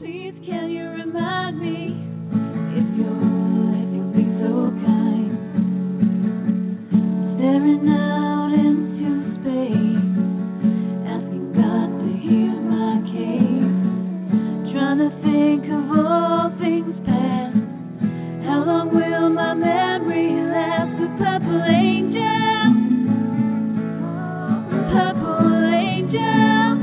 Please can you remind me if you'll be so kind, staring out into space, asking God to hear my case, trying to think of all things past. How long will my memory last? The purple angel, purple angel,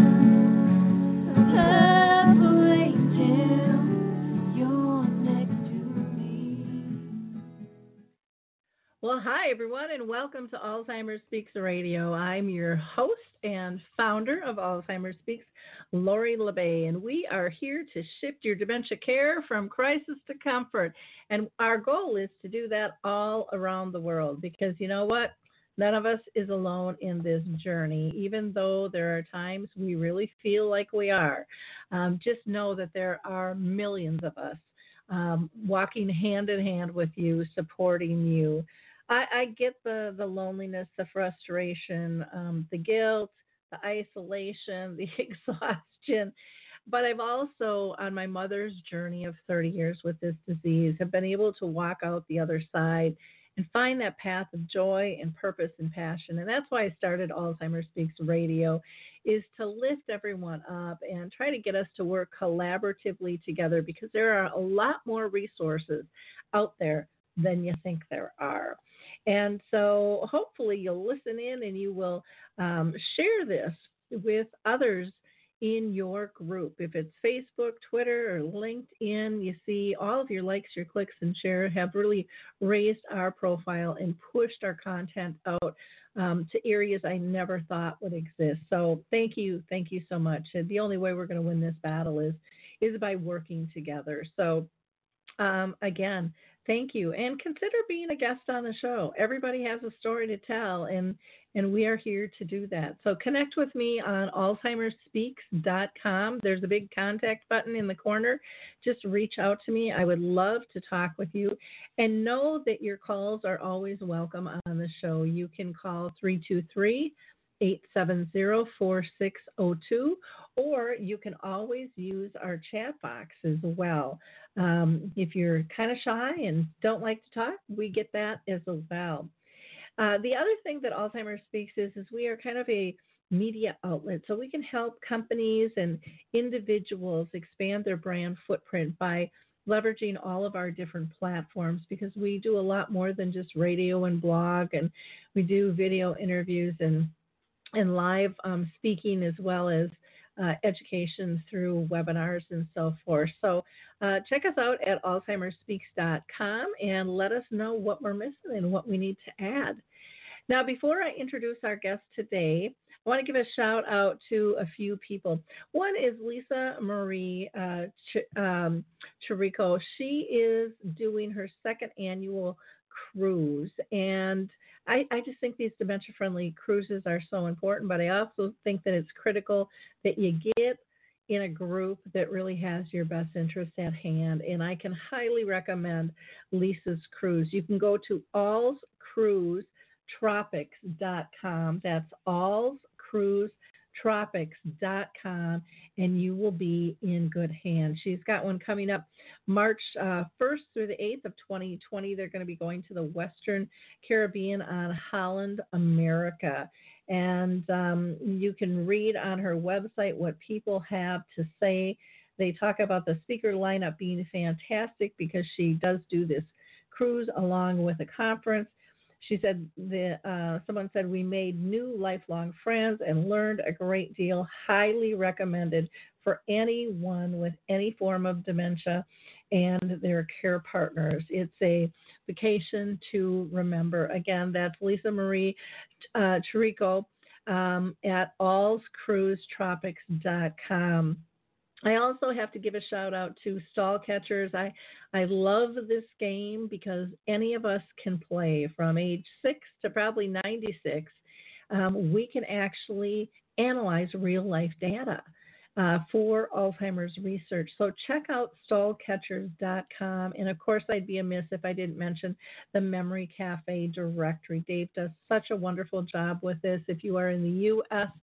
purple angel, you're next to me. Well, hi, everyone, and welcome to Alzheimer's Speaks Radio. I'm your host and founder of Alzheimer's Speaks, Lori La Bey, and we are here to shift your dementia care from crisis to comfort. And our goal is to do that all around the world because you know what? None of us is alone in this journey, even though there are times we really feel like we are. Just know that there are millions of us walking hand in hand with you, supporting you. I get the loneliness, the frustration, the guilt, the isolation, the exhaustion. But I've also, on my mother's journey of 30 years with this disease, have been able to walk out the other side and find that path of joy and purpose and passion. And that's why I started Alzheimer's Speaks Radio, is to lift everyone up and try to get us to work collaboratively together because there are a lot more resources out there than you think there are. And so hopefully you'll listen in and you will share this with others in your group. If it's Facebook, Twitter, or LinkedIn, you see all of your likes, your clicks, and share have really raised our profile and pushed our content out to areas I never thought would exist. So thank you so much. And the only way we're going to win this battle is by working together. So again, thank you. And consider being a guest on the show. Everybody has a story to tell, and we are here to do that. So connect with me on alzheimersspeaks.com. There's a big contact button in the corner. Just reach out to me. I would love to talk with you. And know that your calls are always welcome on the show. You can call 323-870-4602, or you can always use our chat box as well. If you're kind of shy and don't like to talk, we get that as well. The other thing that Alzheimer's Speaks is we are kind of a media outlet, so we can help companies and individuals expand their brand footprint by leveraging all of our different platforms because we do a lot more than just radio and blog, and we do video interviews and live speaking as well as education through webinars and so forth. So check us out at alzheimersspeaks.com and let us know what we're missing and what we need to add. Now, before I introduce our guest today, I want to give a shout out to a few people. One is Lisa Marie Chirico. She is doing her second annual cruise, and I just think these dementia-friendly cruises are so important, but I also think that it's critical that you get in a group that really has your best interest at hand, and I can highly recommend Lisa's Cruise. You can go to allscruisetropics.com. That's allscruisetropics.com, and you will be in good hands. She's got one coming up March 1st through the 8th of 2020. They're going to be going to the Western Caribbean on Holland America. And you can read on her website what people have to say. They talk about the speaker lineup being fantastic because she does do this cruise along with a conference. She said, someone said, we made new lifelong friends and learned a great deal. Highly recommended for anyone with any form of dementia and their care partners. It's a vacation to remember. Again, that's Lisa Marie Chirico at allscruisetropics.com. I also have to give a shout out to Stall Catchers. I love this game because any of us can play from age 6 to probably 96. We can actually analyze real life data for Alzheimer's research. So check out stallcatchers.com. And of course, I'd be amiss if I didn't mention the Memory Cafe directory. Dave does such a wonderful job with this. If you are in the U.S.,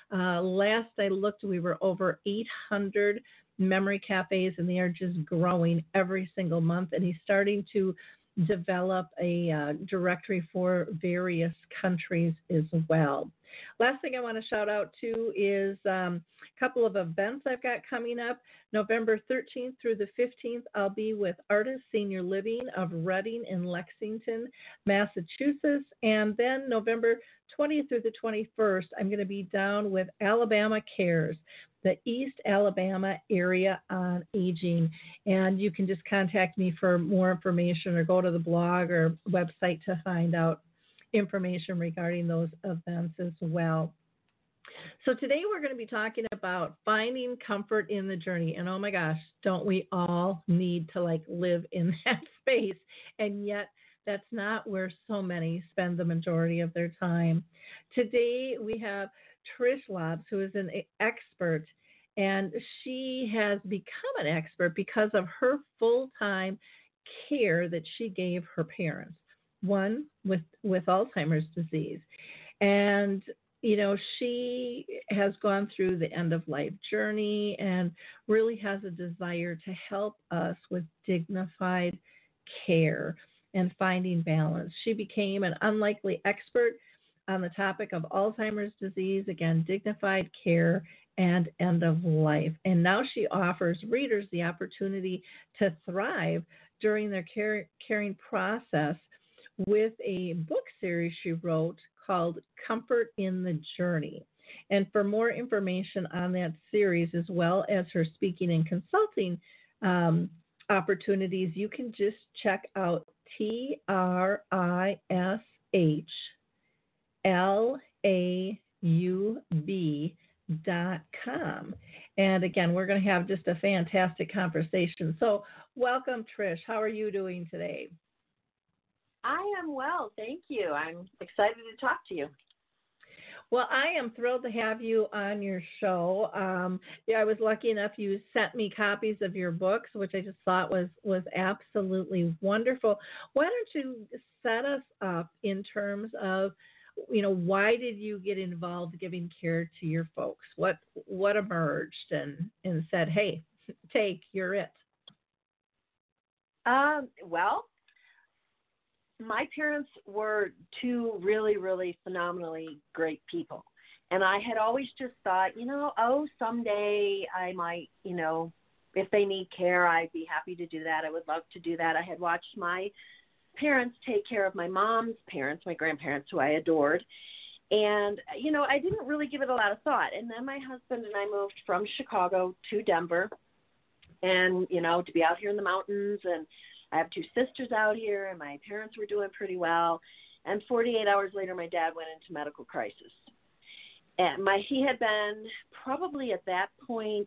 Last I looked, we were over 800 memory cafes, and they are just growing every single month. And he's starting to develop a directory for various countries as well. Last thing I want to shout out to is a couple of events I've got coming up. November 13th through the 15th, I'll be with Artist Senior Living of Reading in Lexington, Massachusetts. And then November 20th through the 21st, I'm going to be down with Alabama Cares, the East Alabama Area on Aging. And you can just contact me for more information or go to the blog or website to find out information regarding those events as well. So today we're going to be talking about finding comfort in the journey. And oh my gosh, don't we all need to live in that space? And yet that's not where so many spend the majority of their time. Today we have Trish Lobbs, who is an expert, and she has become an expert because of her full-time care that she gave her parents, one with Alzheimer's disease. And, she has gone through the end-of-life journey and really has a desire to help us with dignified care and finding balance. She became an unlikely expert on the topic of Alzheimer's disease, again, dignified care and end of life. And now she offers readers the opportunity to thrive during their caring process with a book series she wrote called Comfort in the Journey. And for more information on that series, as well as her speaking and consulting opportunities, you can just check out TRISHLAUB.com. And again, we're going to have just a fantastic conversation. So welcome, Trish. How are you doing today? I am well, thank you. I'm excited to talk to you. Well, I am thrilled to have you on your show. I was lucky enough you sent me copies of your books, which I just thought was absolutely wonderful. Why don't you set us up in terms of, why did you get involved giving care to your folks? What emerged and said, hey, you're it? Well, my parents were two really, really phenomenally great people. And I had always just thought, someday I might, if they need care, I'd be happy to do that. I would love to do that. I had watched my parents take care of my mom's parents, my grandparents, who I adored. And, I didn't really give it a lot of thought. And then my husband and I moved from Chicago to Denver and, to be out here in the mountains, and I have two sisters out here, and my parents were doing pretty well. And 48 hours later, my dad went into medical crisis. And he had been probably at that point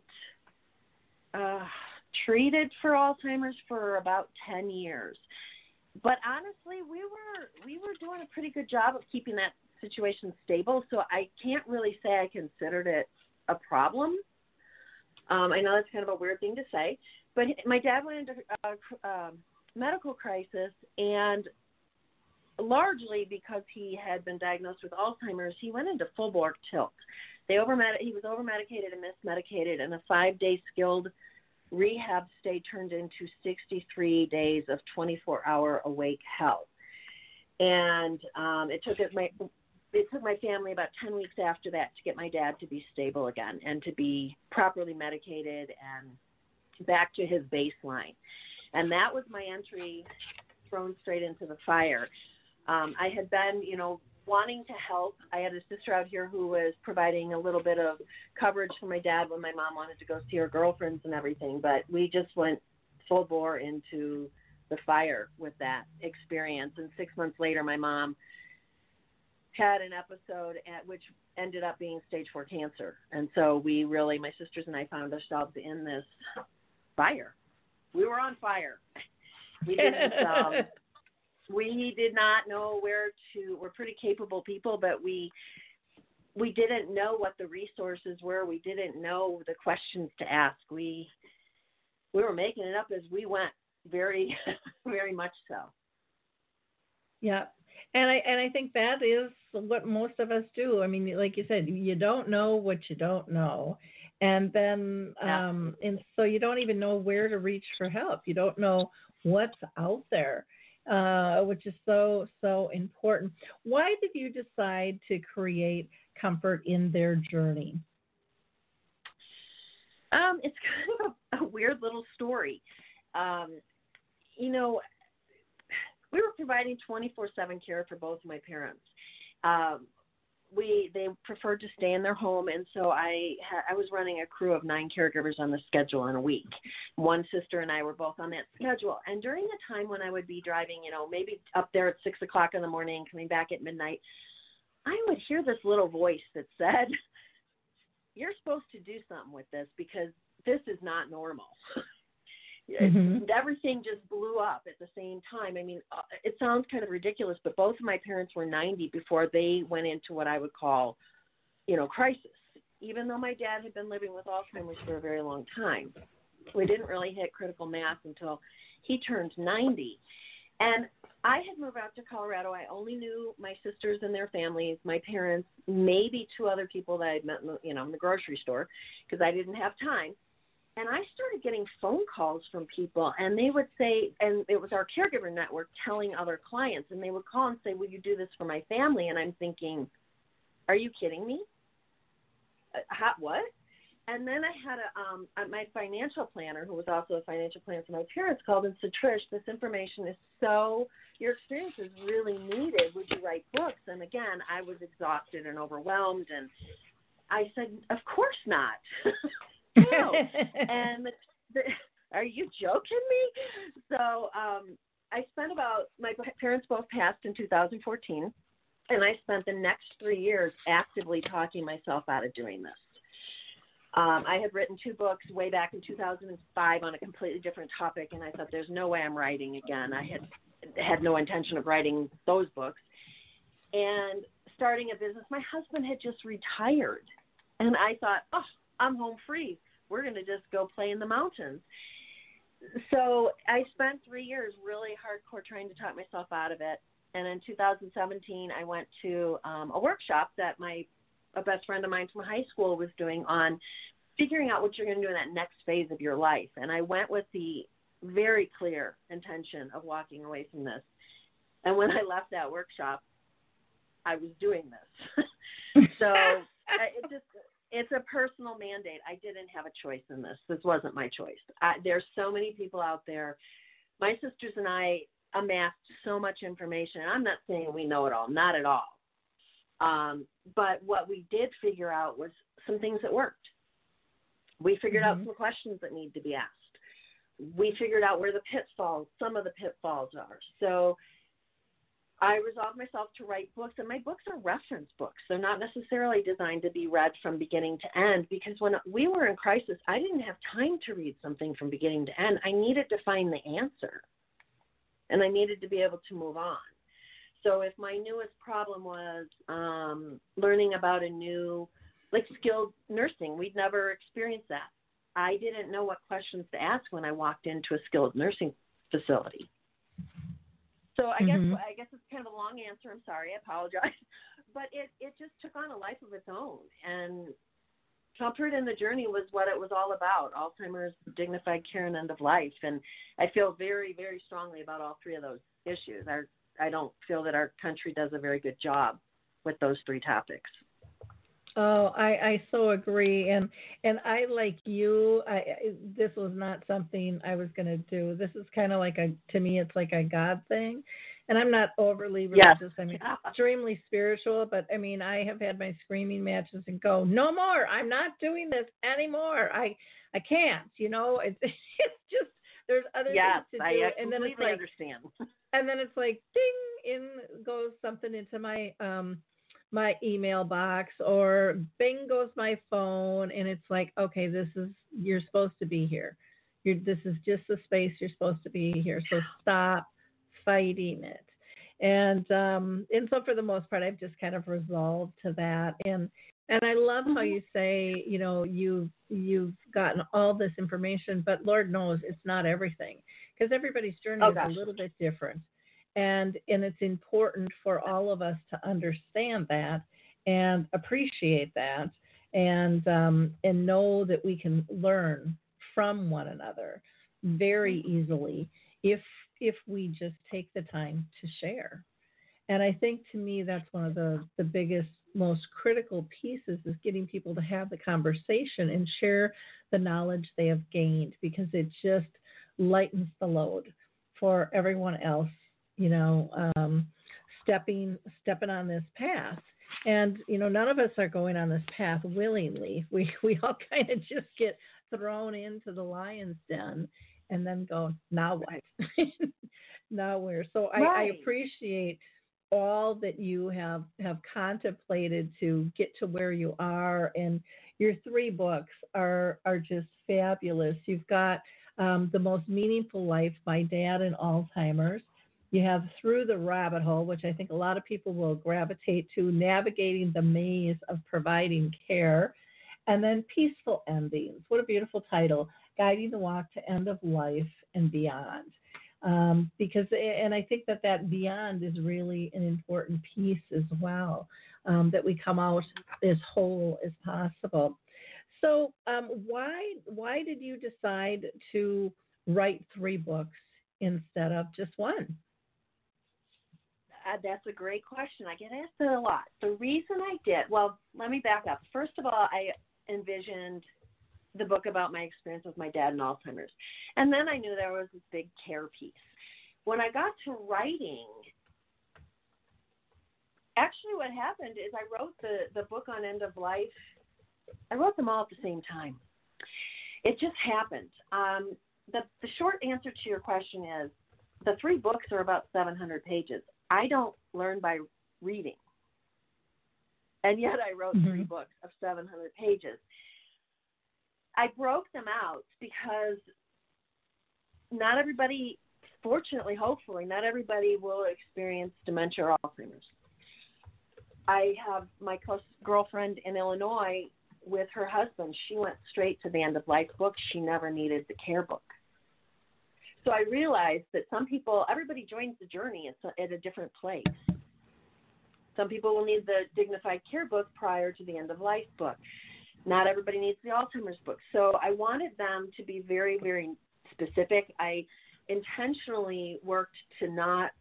treated for Alzheimer's for about 10 years. But honestly, we were doing a pretty good job of keeping that situation stable. So I can't really say I considered it a problem. I know that's kind of a weird thing to say, but my dad went into medical crisis, and largely because he had been diagnosed with Alzheimer's, he went into full-bore tilt. He was over-medicated and mismedicated, and a 5-day skilled rehab stay turned into 63 days of 24-hour awake hell. And it took my family about 10 weeks after that to get my dad to be stable again and to be properly medicated and back to his baseline. And that was my entry thrown straight into the fire. I had been, wanting to help. I had a sister out here who was providing a little bit of coverage for my dad when my mom wanted to go see her girlfriends and everything. But we just went full bore into the fire with that experience. And 6 months later, my mom had an episode which ended up being stage 4 cancer. And so my sisters and I found ourselves in this fire. We were on fire. We did not know we're pretty capable people, but we didn't know what the resources were. We didn't know the questions to ask. We were making it up as we went, very, very much so. Yeah. And I think that is what most of us do. I mean, like you said, you don't know what you don't know, and then and so you don't even know where to reach for help. You don't know what's out there, which is so important. Why did you decide to create Comfort in Their Journey? It's kind of a weird little story. You know, we were providing 24/7 care for both of my parents. They preferred to stay in their home, and so I was running a crew of 9 caregivers on the schedule in a week. One sister and I were both on that schedule. And during the time when I would be driving, maybe up there at 6 o'clock in the morning, coming back at midnight, I would hear this little voice that said, "You're supposed to do something with this because this is not normal." Mm-hmm. Everything just blew up at the same time. I mean, it sounds kind of ridiculous, but both of my parents were 90 before they went into what I would call, crisis. Even though my dad had been living with Alzheimer's for a very long time, we didn't really hit critical mass until he turned 90. And I had moved out to Colorado. I only knew my sisters and their families, my parents, maybe 2 other people that I'd met in the grocery store because I didn't have time. And I started getting phone calls from people, and they would say, and it was our caregiver network telling other clients, and they would call and say, "Will you do this for my family?" And I'm thinking, are you kidding me? What? And then I had my financial planner, who was also a financial planner for my parents, called and said, "Trish, this information is your experience is really needed. Would you write books?" And again, I was exhausted and overwhelmed, and I said, "Of course not." No. And are you joking me? So I spent my parents both passed in 2014, and I spent the next 3 years actively talking myself out of doing this. I had written 2 books way back in 2005 on a completely different topic, and I thought there's no way I'm writing again. I had no intention of writing those books. And starting a business, my husband had just retired, and I thought, I'm home free. We're going to just go play in the mountains. So I spent 3 years really hardcore trying to talk myself out of it. And in 2017, I went to a workshop that a best friend of mine from high school was doing on figuring out what you're going to do in that next phase of your life. And I went with the very clear intention of walking away from this. And when I left that workshop, I was doing this. So it's a personal mandate. I didn't have a choice in this. This wasn't my choice. There's so many people out there. My sisters and I amassed so much information. I'm not saying we know it all, not at all. But what we did figure out was some things that worked. We figured out some questions that need to be asked. We figured out where some of the pitfalls are. So I resolved myself to write books, and my books are reference books. They're not necessarily designed to be read from beginning to end, because when we were in crisis, I didn't have time to read something from beginning to end. I needed to find the answer, and I needed to be able to move on. So if my newest problem was learning about a new, skilled nursing, we'd never experienced that. I didn't know what questions to ask when I walked into a skilled nursing facility. So I guess it's kind of a long answer. I'm sorry. I apologize. But it just took on a life of its own. And Comfort in the Journey was what it was all about: Alzheimer's, dignified care, and end of life. And I feel very, very strongly about all 3 of those issues. I don't feel that our country does a very good job with those 3 topics. Oh, I so agree. And I, like you, this was not something I was going to do. This is kind of to me, it's like a God thing. And I'm not overly religious. Yes. I'm extremely spiritual, but I mean, I have had my screaming matches and go, no more. I'm not doing this anymore. I can't, it's just, there's other things to do. And then it's understand. And then it's like, ding, in goes something into my email box, or bing goes my phone, and it's like, okay, you're supposed to be here. This is just the space you're supposed to be here. So stop fighting it. And so for the most part, I've just kind of resolved to that. And I love how you say, you've gotten all this information, but Lord knows it's not everything, because everybody's journey is a little bit different. And it's important for all of us to understand that and appreciate that, and know that we can learn from one another very easily if we just take the time to share. And I think, to me, that's one of the biggest, most critical pieces, is getting people to have the conversation and share the knowledge they have gained, because it just lightens the load for everyone else, you know, stepping on this path. And, you know, none of us are going on this path willingly. We all kind of just get thrown into the lion's den and then go, now what? Now where? So I appreciate all that you have contemplated to get to where you are. And your 3 books are just fabulous. You've got The Most Meaningful Life, My Dad and Alzheimer's. You have Through the Rabbit Hole, which I think a lot of people will gravitate to, navigating the maze of providing care. And then Peaceful Endings. What a beautiful title, Guiding the Walk to End of Life and Beyond. Because, and I think that beyond is really an important piece as well, that we come out as whole as possible. So why did you decide to write 3 books instead of just one? That's a great question. I get asked that a lot. The reason I did, well, let me back up. First of all, I envisioned the book about my experience with my dad and Alzheimer's. And then I knew there was this big care piece. When I got to writing, actually what happened is I wrote the book on end of life. I wrote them all at the same time. It just happened. The short answer to your question is the 3 books are about 700 pages. I don't learn by reading. And yet I wrote 3 books of 700 pages. I broke them out because not everybody, fortunately, hopefully, not everybody will experience dementia or Alzheimer's. I have my close girlfriend in Illinois with her husband. She went straight to the end of life book. She never needed the care book. So I realized that some people, everybody joins the journey at a different place. Some people will need the dignified care book prior to the end of life book. Not everybody needs the Alzheimer's book. So I wanted them to be very, very specific. I intentionally worked to not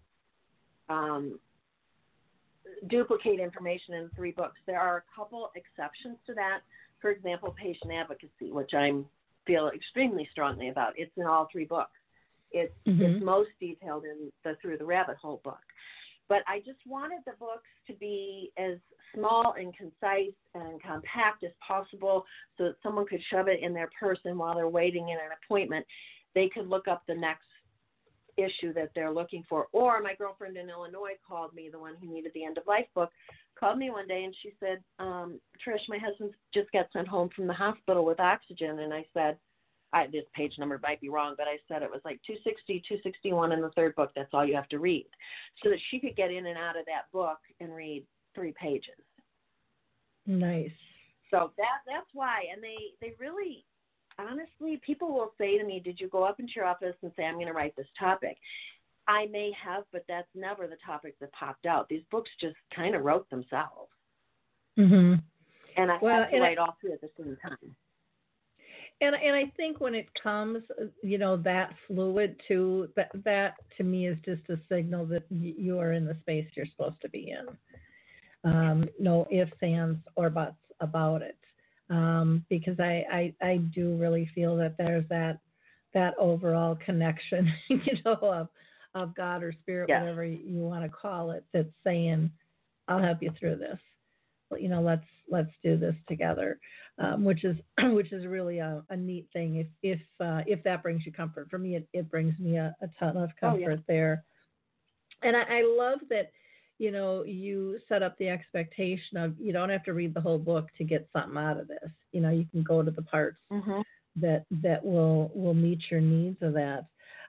duplicate information in 3 books. There are a couple exceptions to that. For example, patient advocacy, which I feel extremely strongly about. It's in all 3 books. It's most detailed in the Through the Rabbit Hole book. But I just wanted the books to be as small and concise and compact as possible so that someone could shove it in their purse, and while they're waiting in an appointment, they could look up the next issue that they're looking for. Or my girlfriend in Illinois called me, the one who needed the end of life book, called me one day and she said, Trish, my husband just got sent home from the hospital with oxygen. And I said, this page number might be wrong, but I said it was like 260, 261 in the 3rd book. That's all you have to read. So that she could get in and out of that book and read 3 pages. Nice. So that's why. And they really, honestly, people will say to me, did you go up into your office and say, I'm going to write this topic? I may have, but that's never the topic that popped out. These books just kind of wrote themselves. And I had to write all 3 at the same time. And I think when it comes, you know, that fluid too, that to me is just a signal that you are in the space you're supposed to be in. No ifs, ands, or buts about it. Because I do really feel that there's that overall connection, you know, of God or spirit, whatever you want to call it, that's saying, I'll help you through this. You know, let's do this together, which is really a neat thing. If that brings you comfort, for me, it brings me a ton of comfort there. And I love that, you know, you set up the expectation of you don't have to read the whole book to get something out of this. You know, you can go to the parts that will meet your needs of that.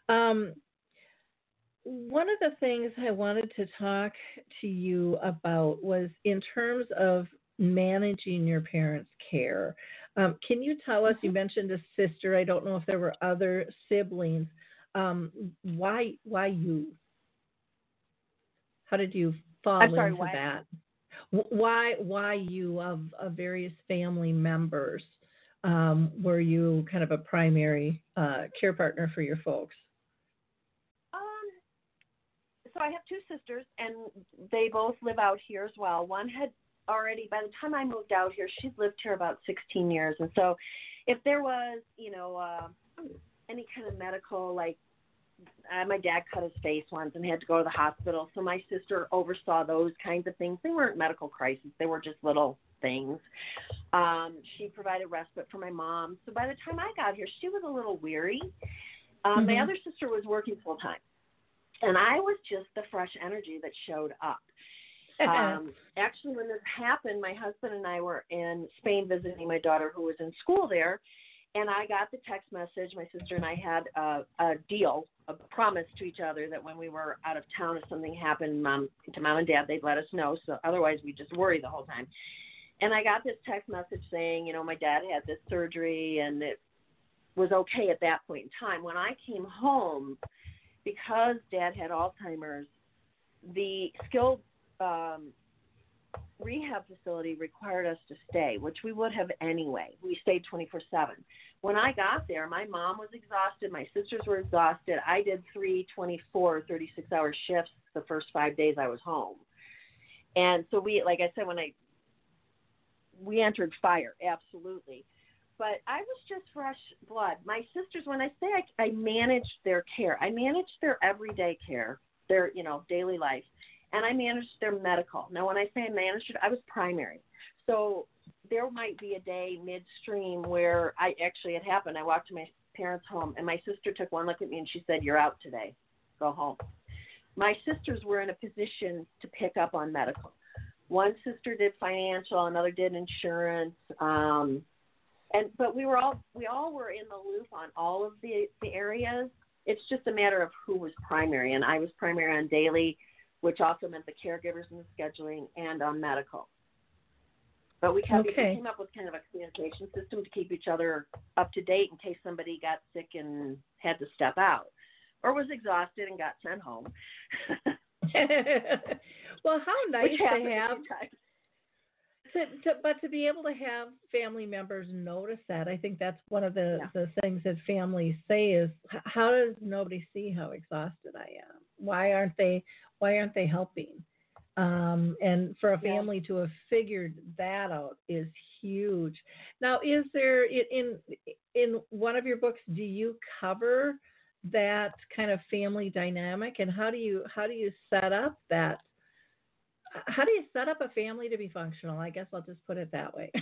One of the things I wanted to talk to you about was in terms of managing your parents' care. Can you tell us, you mentioned a sister, I don't know if there were other siblings, why you? How did you fall I'm sorry, into why? that? Why you of various family members were you kind of a primary care partner for your folks? Um, so I have two sisters, and they both live out here as well. One had already, by the time I moved out here, she's lived here about 16 years. And so if there was, any kind of medical, like my dad cut his face once and had to go to the hospital. So my sister oversaw those kinds of things. They weren't medical crises. They were just little things. She provided respite for my mom. So by the time I got here, she was a little weary. My other sister was working full time. And I was just the fresh energy that showed up. Actually, when this happened, my husband and I were in Spain visiting my daughter who was in school there. And I got the text message. My sister and I had a deal, a promise to each other that when we were out of town, if something happened to mom and dad, they'd let us know. So otherwise, we'd just worry the whole time. And I got this text message saying, my dad had this surgery and it was okay at that point in time. When I came home, because dad had Alzheimer's, the skilled rehab facility required us to stay, which we would have anyway. We stayed 24/7. When I got there, my mom was exhausted. My sisters were exhausted. I did 3 24, 36-hour shifts the first 5 days I was home. And so we, like I said, we entered fire, absolutely. But I was just fresh blood. My sisters, when I say I managed their care, I managed their everyday care, their, daily life. And I managed their medical. Now, when I say I managed it, I was primary. So there might be a day midstream where it happened. I walked to my parents' home, and my sister took one look at me, and she said, "You're out today. Go home." My sisters were in a position to pick up on medical. One sister did financial, another did insurance. But we all were in the loop on all of the areas. It's just a matter of who was primary, and I was primary on daily, which also meant the caregivers and the scheduling, and on medical. But we came up with kind of a communication system to keep each other up to date in case somebody got sick and had to step out or was exhausted and got sent home. Well, how nice to have but to be able to have family members notice that. I think that's one of the things that families say is, how does nobody see how exhausted I am? Why aren't they helping? And for a family to have figured that out is huge. Now, is there in one of your books, do you cover that kind of family dynamic, and how do you set up that? How do you set up a family to be functional? I guess I'll just put it that way.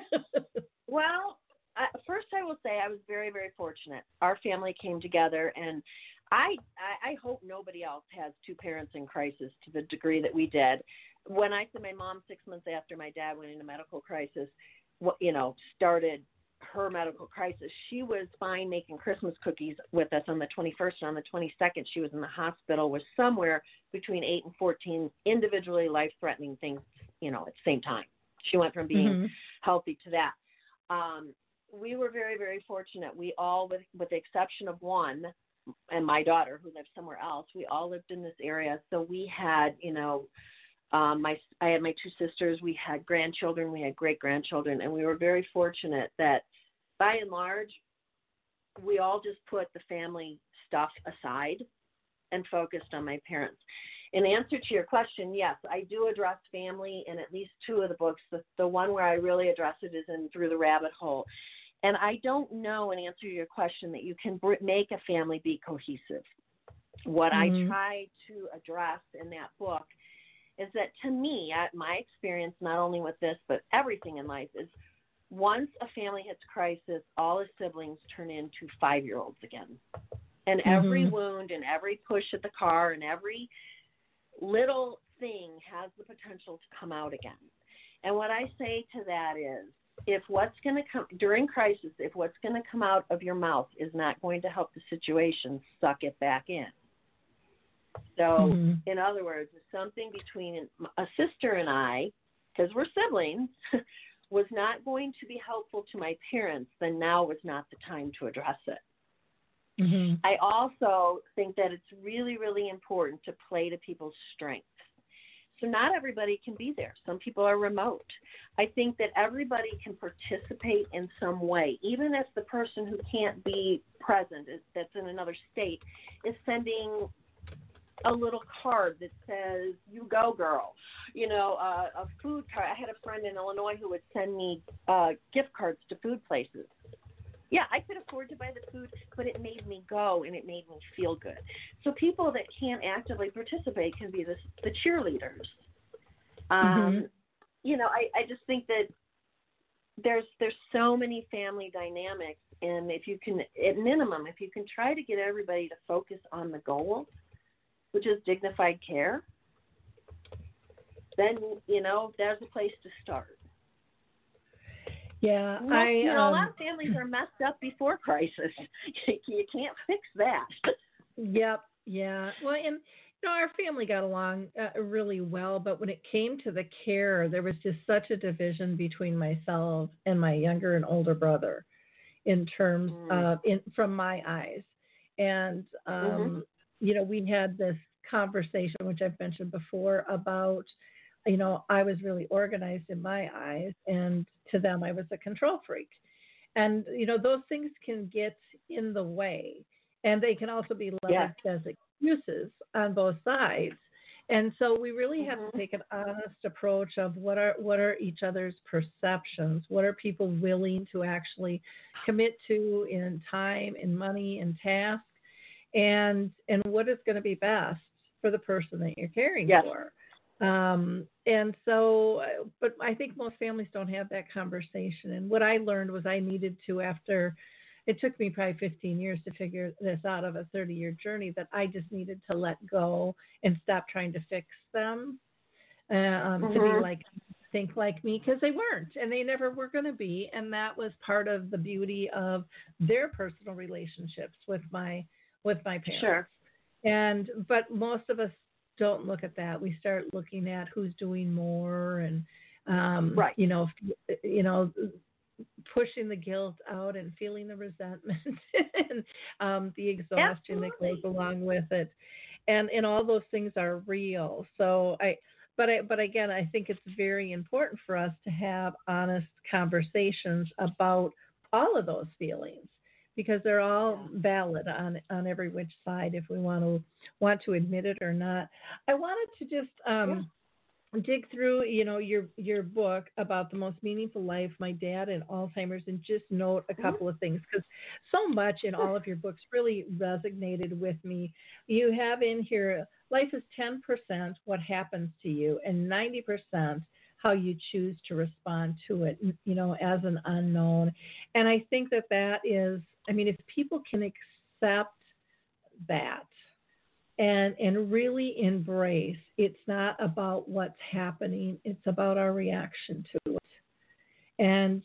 Well, first I will say I was very, very fortunate. Our family came together, and I hope nobody else has two parents in crisis to the degree that we did. When I said my mom 6 months after my dad went into medical crisis, started her medical crisis, she was fine making Christmas cookies with us on the 21st. And on the 22nd, she was in the hospital with somewhere between 8 and 14 individually life-threatening things, at the same time. She went from being healthy to that. We were very, very fortunate. We all, with the exception of one, and my daughter who lived somewhere else, we all lived in this area. So we had, I had my two sisters, we had grandchildren, we had great-grandchildren, and we were very fortunate that by and large, we all just put the family stuff aside and focused on my parents. In answer to your question, yes, I do address family in at least two of the books. The one where I really address it is in Through the Rabbit Hole. And I don't know, in answer to your question, that you can make a family be cohesive. What I try to address in that book is that, to me, my experience, not only with this, but everything in life, is once a family hits crisis, all its siblings turn into 5-year-olds again. And every wound and every push at the car and every little thing has the potential to come out again. And what I say to that is, if what's going to come during crisis, if what's going to come out of your mouth is not going to help the situation, suck it back in. So, in other words, if something between a sister and I, because we're siblings, was not going to be helpful to my parents, then now was not the time to address it. I also think that it's really, really important to play to people's strengths. So not everybody can be there. Some people are remote. I think that everybody can participate in some way, even if the person who can't be present, that's in another state, is sending a little card that says, "You go, girl." A food card. I had a friend in Illinois who would send me gift cards to food places. Yeah, I could afford to buy the food, but it made me go and it made me feel good. So people that can't actively participate can be the cheerleaders. I just think that there's so many family dynamics, and if you can, at minimum, if you can try to get everybody to focus on the goal, which is dignified care, then there's a place to start. Yeah, a lot of families are messed up before crisis. You can't fix that. Yep. Yeah. Well, and our family got along really well, but when it came to the care, there was just such a division between myself and my younger and older brother, in terms of from my eyes, and we had this conversation, which I've mentioned before, about I was really organized in my eyes, and to them, I was a control freak. And, those things can get in the way, and they can also be leveraged as excuses on both sides. And so we really have to take an honest approach of what are each other's perceptions? What are people willing to actually commit to in time, in money, in task? And what is going to be best for the person that you're caring for? And so, but I think most families don't have that conversation. And what I learned was I needed to, after it took me probably 15 years to figure this out of a 30-year journey, that I just needed to let go and stop trying to fix them, to be like, think like me, because they weren't, and they never were going to be. And that was part of the beauty of their personal relationships with my parents. Sure. But most of us don't look at that. We start looking at who's doing more, and pushing the guilt out and feeling the resentment and the exhaustion that goes along with it, and all those things are real. So but again, I think it's very important for us to have honest conversations about all of those feelings, because they're all valid on every which side, if we want to admit it or not. I wanted to just dig through, your book about the most meaningful life, my dad and Alzheimer's, and just note a couple of things, because so much in all of your books really resonated with me. You have in here, life is 10% what happens to you, and 90% how you choose to respond to it, as an unknown. And I think that is, if people can accept that and really embrace, it's not about what's happening, it's about our reaction to it. And,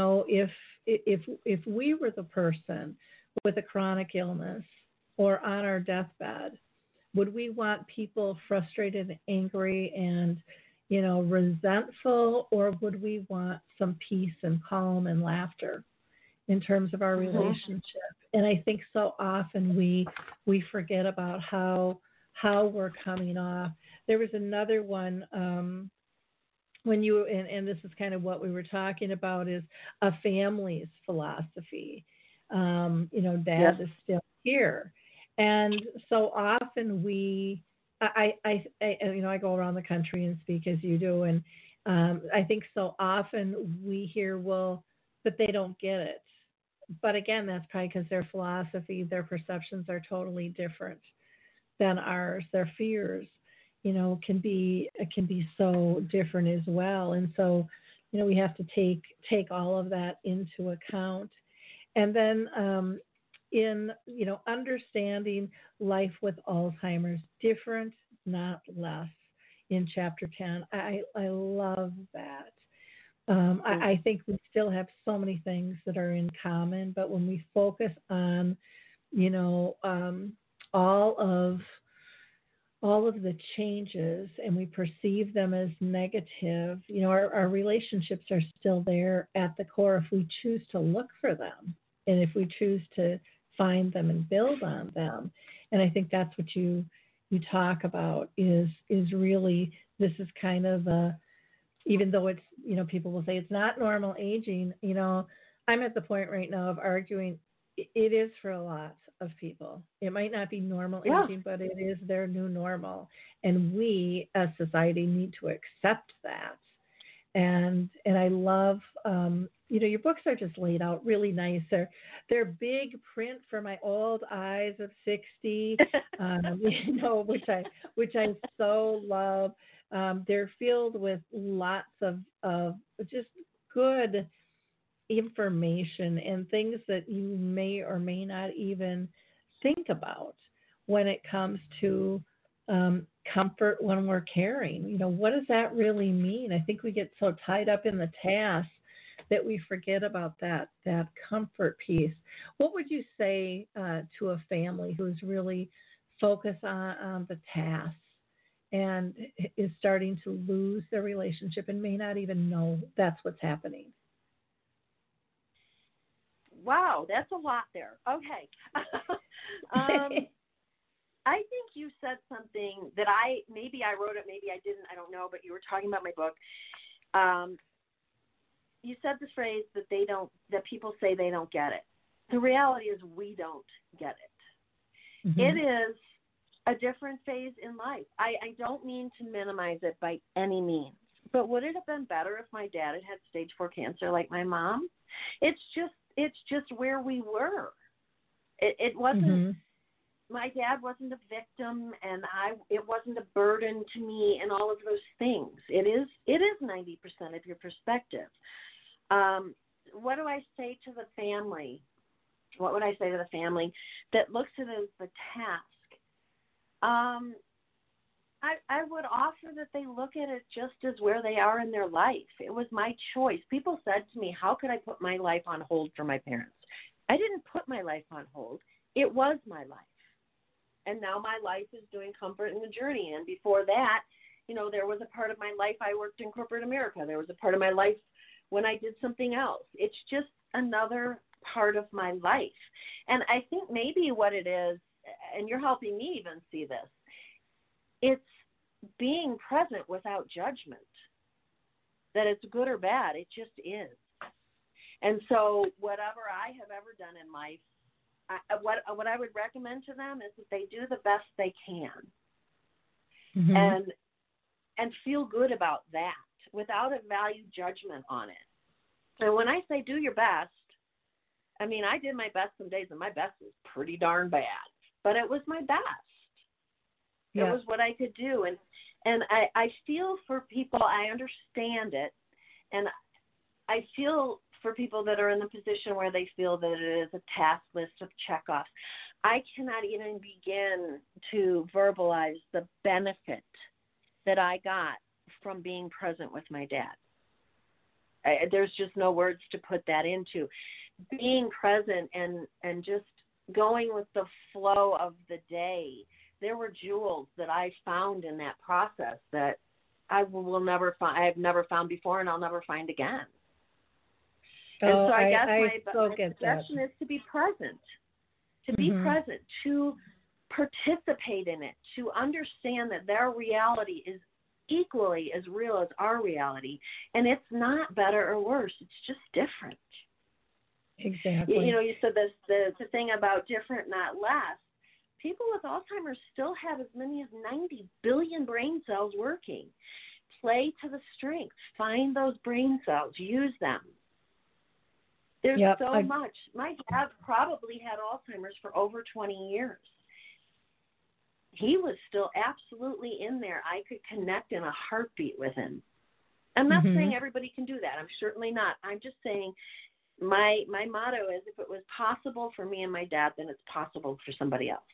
if we were the person with a chronic illness or on our deathbed, would we want people frustrated and angry and, resentful, or would we want some peace and calm and laughter in terms of our relationship? And I think so often we forget about how we're coming off. There was another one when you, and this is kind of what we were talking about, is a family's philosophy. Dad is still here. And so often I go around the country and speak as you do, and I think so often we hear, well, but they don't get it. But again, that's probably because their philosophy, their perceptions are totally different than ours. Their fears, can be so different as well. And so, we have to take all of that into account. And then in understanding life with Alzheimer's, different, not less, in chapter 10. I love that. I think we still have so many things that are in common, but when we focus on, all of the changes and we perceive them as negative, our relationships are still there at the core if we choose to look for them and if we choose to find them and build on them. And I think that's what you you talk about is really, this is kind of a, even though it's, people will say it's not normal aging, I'm at the point right now of arguing it is for a lot of people. It might not be normal aging, but it is their new normal. And we as society need to accept that. And I love, your books are just laid out really nice. They're big print for my old eyes of 60, which I so love. They're filled with lots of just good information and things that you may or may not even think about when it comes to comfort when we're caring. What does that really mean? I think we get so tied up in the task that we forget about that comfort piece. What would you say to a family who's really focused on the task and is starting to lose their relationship and may not even know that's what's happening? Wow, that's a lot there. Okay. I think you said something that maybe I wrote it, maybe I didn't, I don't know, but you were talking about my book. You said this phrase that people say they don't get it. The reality is we don't get it. Mm-hmm. It is a different phase in life. I don't mean to minimize it by any means, but would it have been better if my dad had stage 4 cancer like my mom? It's just where we were. It wasn't. Mm-hmm. My dad wasn't a victim, and it wasn't a burden to me, and all of those things. It is 90% of your perspective. What do I say to the family? What would I say to the family that looks at it as the task? I would offer that they look at it just as where they are in their life. It was my choice. People said to me, how could I put my life on hold for my parents? I didn't put my life on hold. It was my life. And now my life is doing Comfort in the Journey. And before that, there was a part of my life I worked in corporate America. There was a part of my life when I did something else. It's just another part of my life. And I think maybe what it is, and you're helping me even see this, it's being present without judgment, that it's good or bad. It just is. And so whatever I have ever done in life, what I would recommend to them is that they do the best they can, mm-hmm. and feel good about that without a value judgment on it. So when I say do your best, I mean I did my best some days, and my best was pretty darn bad, but it was my best. Yeah. It was what I could do, and I feel for people. I understand it, and I feel for people that are in the position where they feel that it is a task list of checkoffs. I cannot even begin to verbalize the benefit that I got from being present with my dad. There's just no words to put that into. Being present and just going with the flow of the day. There were jewels that I found in that process that I will never find. I have never found before, and I'll never find again. And so I guess my suggestion is to be present, mm-hmm. present, to participate in it, to understand that their reality is equally as real as our reality, and it's not better or worse. It's just different. Exactly. You said this the thing about different, not less. People with Alzheimer's still have as many as 90 billion brain cells working. Play to the strength. Find those brain cells. Use them. There's so much. My dad probably had Alzheimer's for over 20 years. He was still absolutely in there. I could connect in a heartbeat with him. I'm not mm-hmm. saying everybody can do that. I'm certainly not. I'm just saying my motto is if it was possible for me and my dad, then it's possible for somebody else.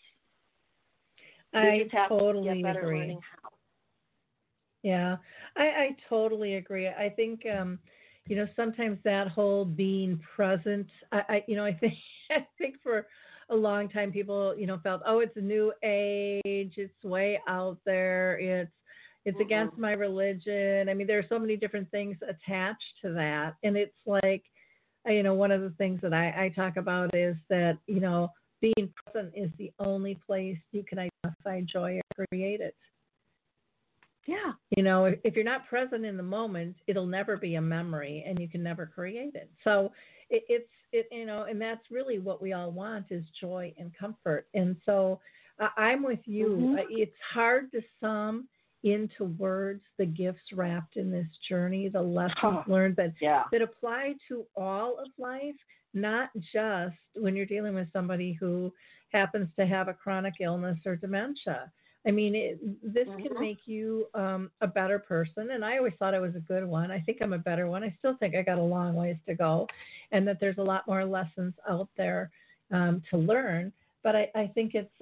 I totally agree. Yeah, I totally agree. I think, sometimes that whole being present, I think for a long time people, felt, oh, it's a new age. It's way out there. It's mm-hmm. against my religion. I mean, there are so many different things attached to that. And it's like, one of the things that I talk about is that, being present is the only place you can identify joy or create it. Yeah. You know, if you're not present in the moment, it'll never be a memory, and you can never create it. So you know, and that's really what we all want is joy and comfort. And so I'm with you. Mm-hmm. It's hard to sum into words the gifts wrapped in this journey, the lessons learned that apply to all of life, not just when you're dealing with somebody who happens to have a chronic illness or dementia. I mean, this can make you a better person. And I always thought I was a good one. I think I'm a better one. I still think I got a long ways to go, and that there's a lot more lessons out there to learn. But I think it's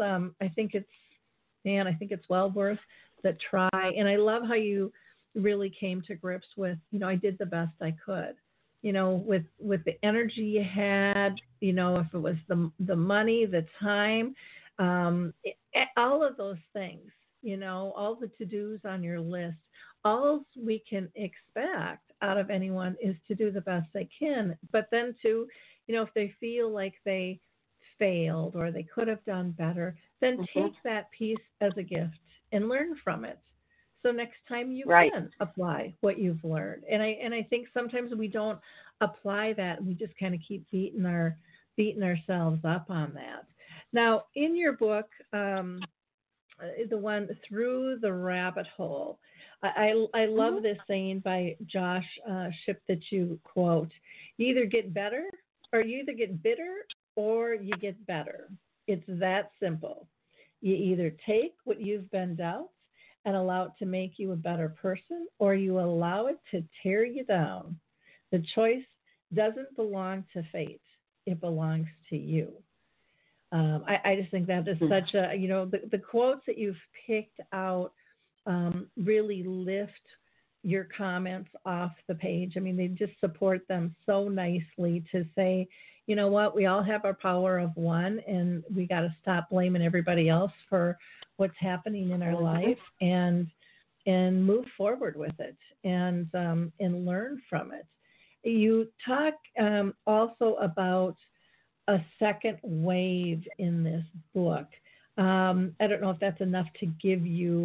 well worth the try. And I love how you really came to grips with, you know, I did the best I could. You know, with the energy you had, you know, if it was the money, the time. All of those things, you know, all the to-dos on your list, all we can expect out of anyone is to do the best they can. But then to, you know, if they feel like they failed or they could have done better, then take that piece as a gift and learn from it. So next time you can apply what you've learned. And I think sometimes we don't apply that. We just kind of keep beating ourselves up on that. Now, in your book, the one Through the Rabbit Hole, I love this saying by Josh Shipp that you quote. You either get bitter or you get better. It's that simple. You either take what you've been dealt and allow it to make you a better person, or you allow it to tear you down. The choice doesn't belong to fate. It belongs to you. I just think that is such a, you know, the quotes that you've picked out really lift your comments off the page. I mean, they just support them so nicely to say, you know what, we all have our power of one, and we got to stop blaming everybody else for what's happening in our life and move forward with it and learn from it. You talk also about a second wave in this book. I don't know if that's enough to give you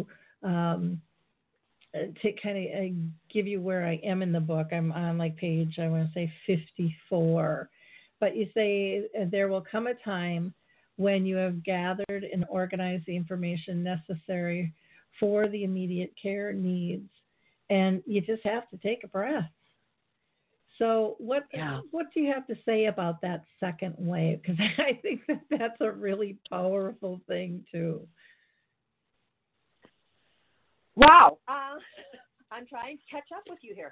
give you where I am in the book. I'm on like page, I want to say 54. But you say there will come a time when you have gathered and organized the information necessary for the immediate care needs, and you just have to take a breath. So what do you have to say about that second wave? Because I think that's a really powerful thing too. Wow. I'm trying to catch up with you here.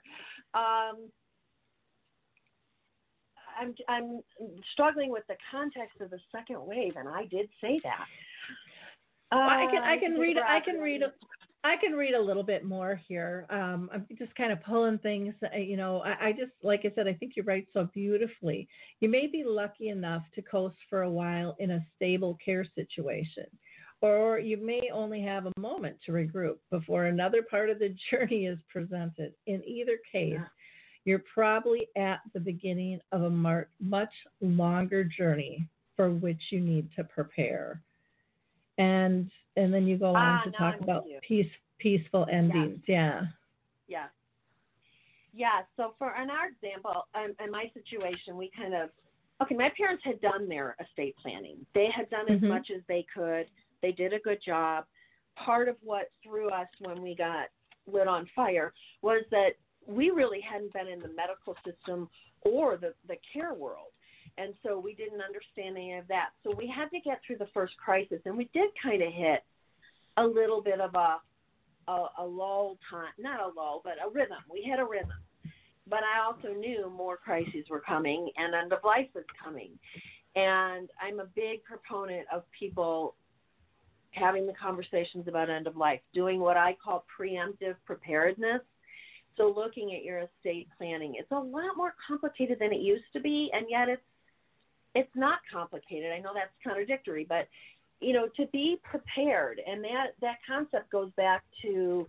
I'm struggling with the context of the second wave, and I did say that. Well, I can read a little bit more here. I'm just kind of pulling things. You know, I just, like I said, I think you write so beautifully. You may be lucky enough to coast for a while in a stable care situation, or you may only have a moment to regroup before another part of the journey is presented. In either case, you're probably at the beginning of a much longer journey for which you need to prepare. And then you go on to talk about peaceful endings. Yeah. So in our example, in my situation, we my parents had done their estate planning. They had done as much as they could. They did a good job. Part of what threw us when we got lit on fire was that we really hadn't been in the medical system or the care world. And so we didn't understand any of that. So we had to get through the first crisis, and we did kind of hit a little bit of a lull time, not a lull, but a rhythm. We hit a rhythm. But I also knew more crises were coming and end of life was coming. And I'm a big proponent of people having the conversations about end of life, doing what I call preemptive preparedness. So looking at your estate planning, it's a lot more complicated than it used to be, and yet it's not complicated. I know that's contradictory, but you know, to be prepared, and that concept goes back to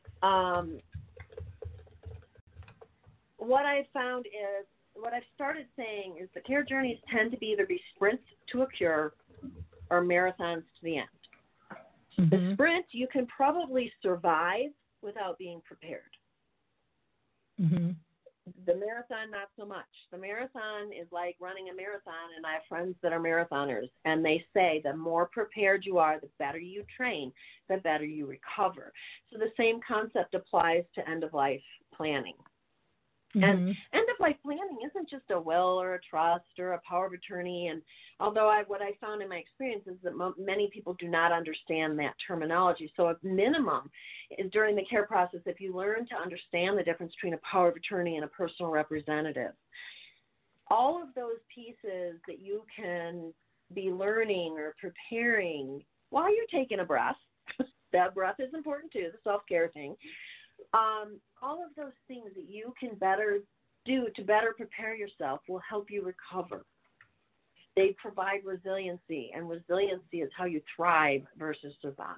what I've found is, what I've started saying is the care journeys tend to be either be sprints to a cure are marathons to the end. The sprint, you can probably survive without being prepared. Mm-hmm. The marathon, not so much. The marathon is like running a marathon, and I have friends that are marathoners, and they say the more prepared you are, the better you train, the better you recover. So the same concept applies to end-of-life planning. Mm-hmm. And end-of-life planning isn't just a will or a trust or a power of attorney. And although what I found in my experience is that many people do not understand that terminology. So at minimum, is during the care process, if you learn to understand the difference between a power of attorney and a personal representative, all of those pieces that you can be learning or preparing while you're taking a breath, that breath is important too, the self-care thing. All of those things that you can better do to better prepare yourself will help you recover. They provide resiliency, and resiliency is how you thrive versus survive.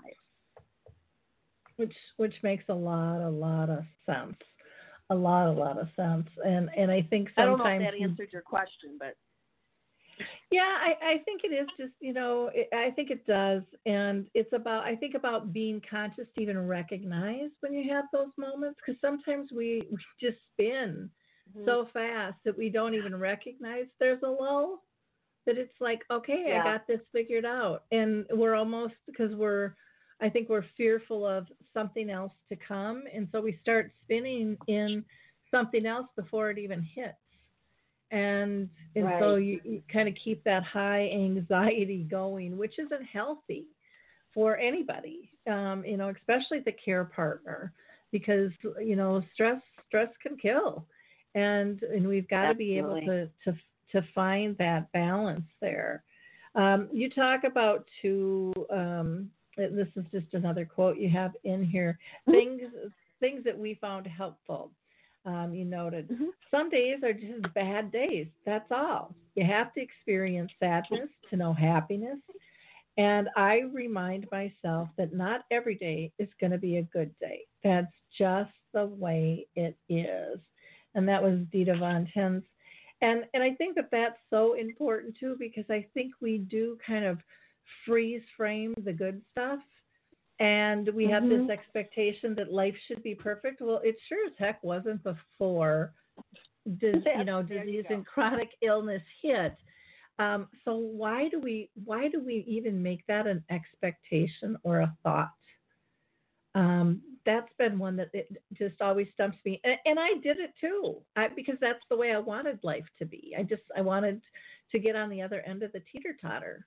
Which makes a lot of sense. A lot of sense. And I think sometimes, I don't know if that answered your question, but yeah, I think it is just, I think it does. And it's about, I think about being conscious to even recognize when you have those moments, because sometimes we just spin so fast that we don't even recognize there's a lull, that it's like, okay, I got this figured out. And we're almost, because I think we're fearful of something else to come. And so we start spinning in something else before it even hits. And right. So you kind of keep that high anxiety going, which isn't healthy for anybody, especially the care partner, because, stress can kill. And we've got to be able to find that balance there. You talk about this is just another quote you have in here, things that we found helpful. You noted, some days are just bad days. That's all. You have to experience sadness to know happiness. And I remind myself that not every day is going to be a good day. That's just the way it is. And that was Dita Von Tens. And I think that that's so important, too, because I think we do kind of freeze frame the good stuff. And we have this expectation that life should be perfect. Well, it sure as heck wasn't before disease and chronic illness hit. So why do we even make that an expectation or a thought? That's been one that it just always stumps me. And I did it too, because that's the way I wanted life to be. I wanted to get on the other end of the teeter-totter.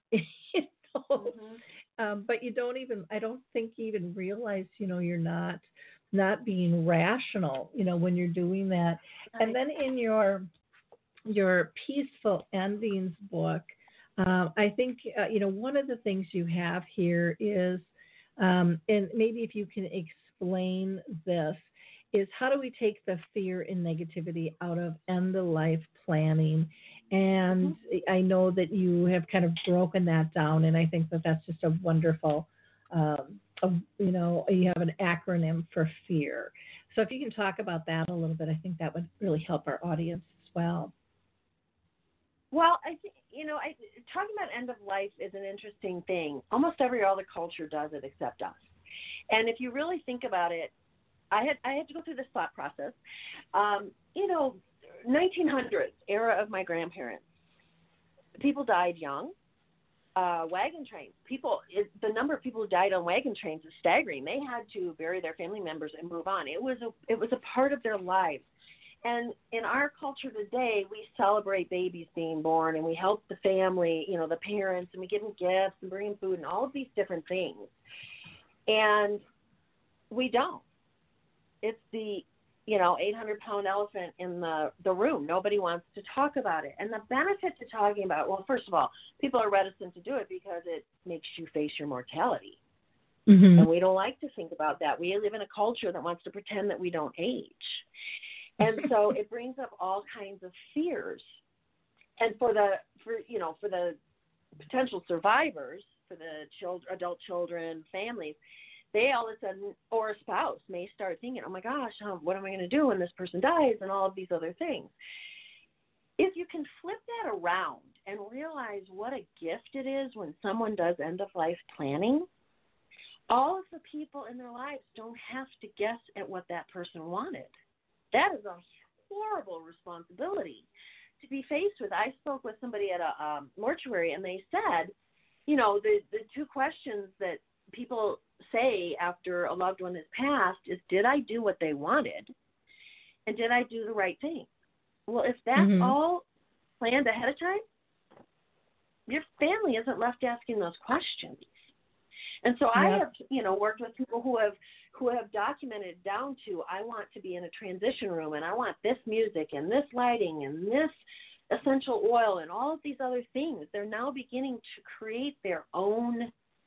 But you I don't think you even realize, you're not being rational, when you're doing that. And then in your Peaceful Endings book, I think, one of the things you have here is, and maybe if you can explain this, is how do we take the fear and negativity out of end-of-life planning? And I know that you have kind of broken that down, and I think that that's just a wonderful, you have an acronym for fear. So if you can talk about that a little bit, I think that would really help our audience as well. Well, I think, talking about end of life is an interesting thing. Almost every other culture does it except us. And if you really think about it, I had to go through this thought process. 1900s era of my grandparents, people died young. Wagon trains, the number of people who died on wagon trains is staggering. They had to bury their family members and move on. It was a part of their lives. And in our culture today, we celebrate babies being born, and we help the family, the parents, and we give them gifts and bring them food and all of these different things. And we don't. It's the 800-pound elephant in the room. Nobody wants to talk about it. And the benefit to talking about, well, first of all, people are reticent to do it because it makes you face your mortality. Mm-hmm. And we don't like to think about that. We live in a culture that wants to pretend that we don't age. And so it brings up all kinds of fears. And for the potential survivors, for the adult children, families, they all of a sudden, or a spouse may start thinking, oh my gosh, what am I going to do when this person dies, and all of these other things. If you can flip that around and realize what a gift it is when someone does end-of-life planning. All of the people in their lives don't have to guess at what that person wanted. That is a horrible responsibility to be faced with. I spoke with somebody at a mortuary, and they said, you know, the two questions that people say after a loved one has passed is, did I do what they wanted? And did I do the right thing? Well, if that's all planned ahead of time, your family isn't left asking those questions. And so I have, you know, worked with people who have documented down to, I want to be in a transition room, and I want this music and this lighting and this essential oil and all of these other things. They're now beginning to create their own